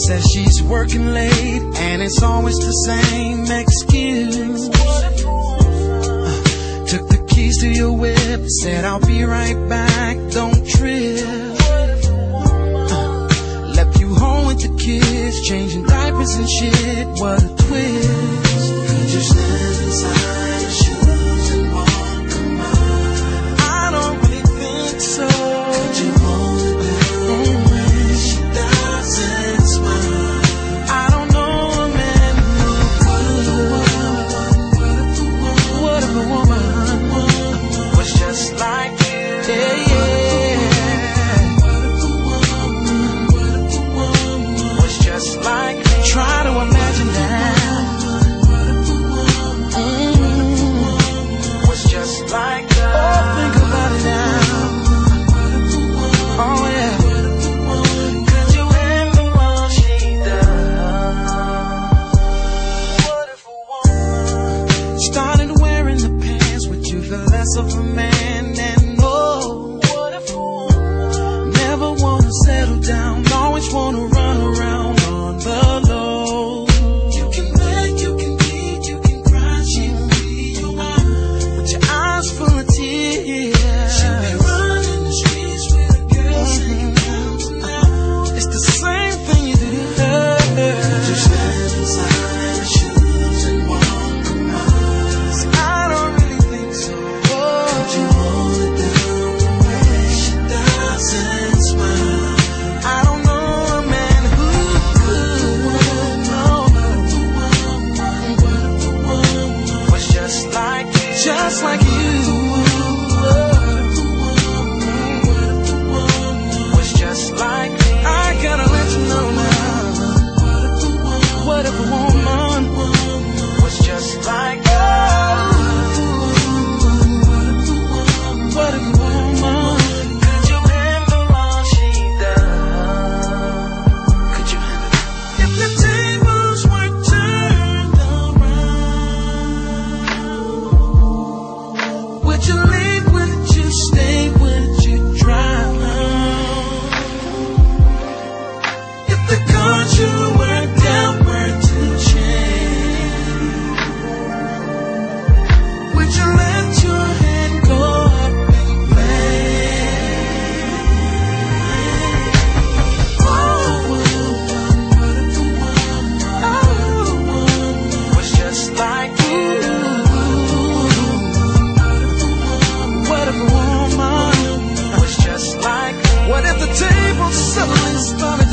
Says she's working late and it's always the same excuse. Took the keys to your whip, said I'll be right back, don't trip. Left you home with the kids, changing diapers and shit, what a twist. Could you stand inside your shoes and walk a mile? I don't really think so. Could you hold it down when she doesn't smile? I don't know a man who could. What if a woman was just like you? Yeah, yeah. What if a woman was just like me? Try to imagine that. Was just like that. Oh, think about it now. Oh yeah. Could you handle all she does? What if a woman started wearing the pants? Would you feel less of a man? And no, what if a woman never wanna settle down, always wanna run around on the low? You can beg, you can plead, you can cry, she will be your wife with your eyes full of tears. She'll be running the streets with a girl singing down tonight. It's the same thing you do to her. Could you stand inside your shoes and walk a mile? See, I don't really think so. Could you hold it down the way she doesn't smile? I don't know a man who could. No, was just like you. Just like you. Was just like me. I gotta let you know now. What if a woman was just like you? What if a woman? Could you handle all she does? Could you handle it? If the tables were turned around, would you leave? Would you stay? Would you drive? If the cards you worked out were to change, would you let your hand go up and play? Oh, was just like you. What if a woman was just like me? What if the table suddenly started